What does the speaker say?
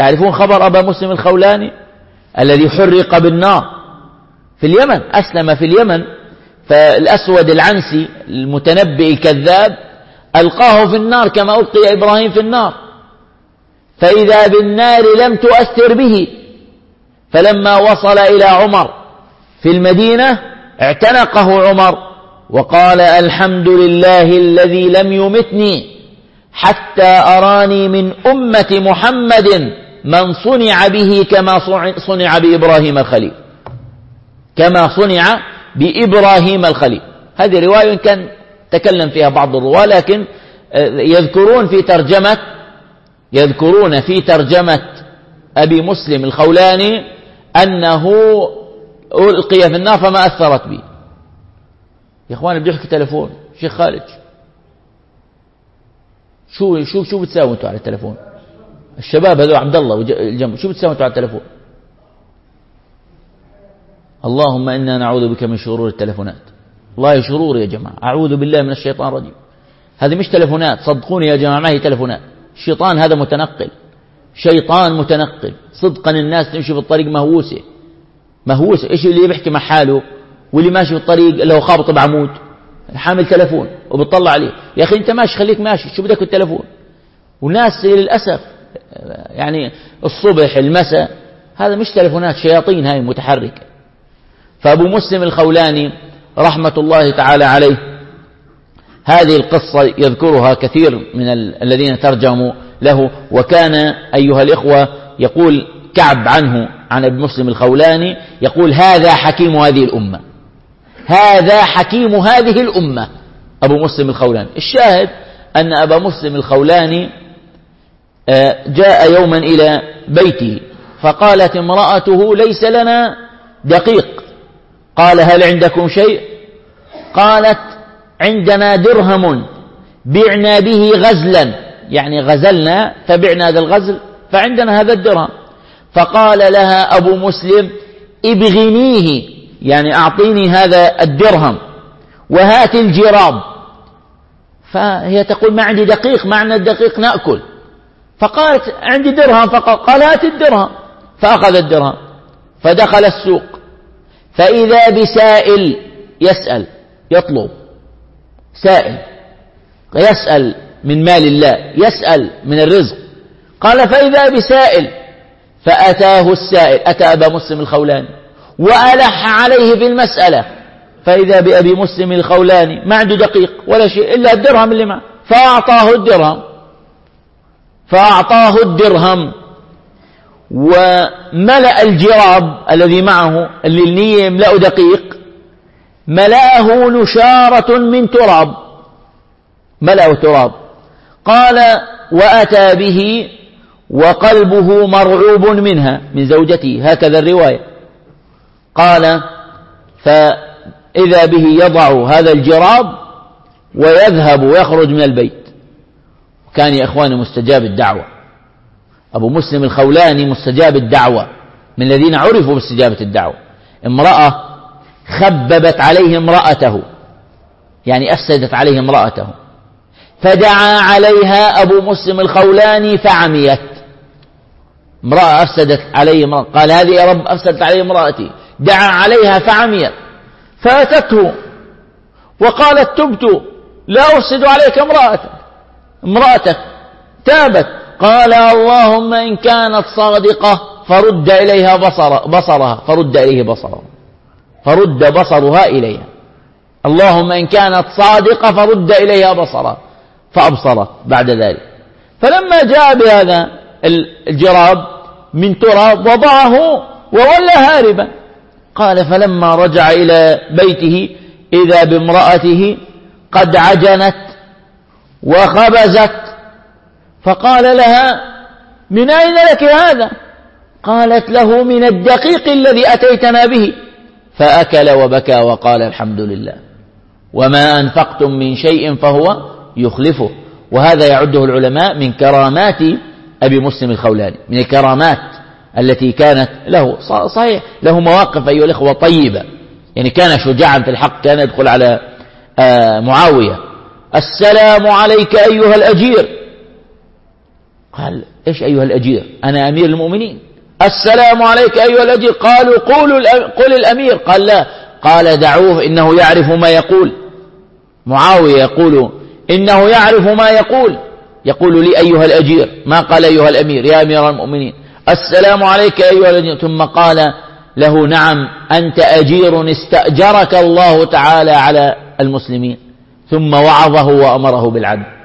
تعرفون خبر أبا مسلم الخولاني الذي حرق بالنار في اليمن؟ أسلم في اليمن، فالأسود العنسي المتنبئ الكذاب ألقاه في النار كما ألقي إبراهيم في النار، فإذا بالنار لم تؤثر به، فلما وصل إلى عمر في المدينة اعتنقه عمر وقال: الحمد لله الذي لم يمتني حتى أراني من أمة محمد من صنع به كما صنع بإبراهيم الخليل، كما صنع بإبراهيم الخليل. هذه رواية كان تكلم فيها بعض الرواة، لكن يذكرون في ترجمة أبي مسلم الخولاني أنه ألقي في النار فما أثرت به. يا إخواني بدي أحكي تلفون شيخ خالد، شو بتساوي أنتوا على التلفون؟ الشباب هذول عبد الله والجنب، شو بتساوي أنتوا على التلفون؟ اللهم إنا نعوذ بك من شرور التلفونات. والله شرور يا جماعة، أعوذ بالله من الشيطان الرجيم. هذه مش تلفونات، صدقوني يا جماعة، ما هي تلفونات. الشيطان هذا متنقل، شيطان متنقل صدقا. الناس تمشي في الطريق مهووسة. إيش اللي بيحكي مع حاله واللي ماشي في الطريق له خابط بعمود حامل تلفون وبتطلع عليه؟ يا أخي أنت ماشي خليك ماشي، شو بدك التلفون؟ وناس للأسف يعني الصبح المساء، هذا مش تلفونات، شياطين هاي متحركة. فأبو مسلم الخولاني رحمة الله تعالى عليه هذه القصة يذكرها كثير من الذين ترجموا له. وكان أيها الإخوة يقول كعب عنه عن أبي مسلم الخولاني، يقول: هذا حكيم هذه الأمة، هذا حكيم هذه الأمة أبو مسلم الخولاني. الشاهد أن أبا مسلم الخولاني جاء يوما إلى بيته، فقالت امرأته: ليس لنا دقيق. قال: هل عندكم شيء؟ قالت: عندنا درهم بعنا به غزلا، يعني غزلنا فبعنا هذا الغزل فعندنا هذا الدرهم. فقال لها أبو مسلم: ابغنيه، يعني أعطيني هذا الدرهم وهات الجراب. فهي تقول: ما عندي دقيق، ما عندنا الدقيق نأكل. فقالت: عندي درهم فقط. قال: هات الدرهم. فأخذ الدرهم فدخل السوق، فإذا بسائل يسأل، يطلب، سائل يسأل من مال الله، يسأل من الرزق. قال: فإذا بسائل، فأتاه السائل، أتى أبا مسلم الخولاني وألح عليه في المسألة، فإذا بأبي مسلم الخولاني ما عنده دقيق ولا شيء إلا الدرهم اللي معه، فأعطاه الدرهم وملأ الجراب الذي معه اللي النية يملأ دقيق، ملأه نشارة من تراب، ملأه تراب. قال: وأتى به وقلبه مرعوب منها، من زوجته، هكذا الرواية. قال: فإذا به يضع هذا الجراب ويذهب ويخرج من البيت. كان يا إخواني مستجاب الدعوة، أبو مسلم الخولاني مستجاب الدعوة، من الذين عرفوا باستجابة الدعوة. امرأة خببت عليه امرأته، يعني أفسدت عليه امرأته، فدعا عليها أبو مسلم الخولاني فعميت. امرأة أفسدت عليه امرأة، قال: هذه يا رب أفسدت علي امرأتي، دعا عليها فعميت. فأتته وقالت: تبت، لا أفسد عليك امرأتك، تابت. قال: اللهم إن كانت صادقة فرد إليها بصرها، فرد بصرها إليها. اللهم إن كانت صادقة فرد إليها بصرها، فأبصرت بعد ذلك. فلما جاء بهذا الجراب من تراب وضعه وولى هاربا. قال: فلما رجع إلى بيته إذا بامرأته قد عجنت وخبزت، فقال لها: من أين لك هذا؟ قالت له: من الدقيق الذي أتيتنا به. فأكل وبكى وقال: الحمد لله، وما أنفقتم من شيء فهو يخلفه. وهذا يعده العلماء من كرامات أبي مسلم الخولاني، من الكرامات التي كانت له. صحيح له مواقف أيها الإخوة طيبة، يعني كان شجاعا في الحق. كان يدخل على معاوية: السلام عليك أيها الأجير، قال إيش أيها الأجير؟ أنا أمير المؤمنين. السلام عليك أيها الأجير. قالوا قل الأمير. قال لا. قال دعوه إنه يعرف ما يقول. معاوية يقول إنه يعرف ما يقول، يقول لي أيها الأجير، ما قال أيها الأمير يا أمير المؤمنين. السلام عليك أيها الأجير. ثم قال له نعم أنت أجير استأجرك الله تعالى على المسلمين. ثم وعظه وأمره بالعدل.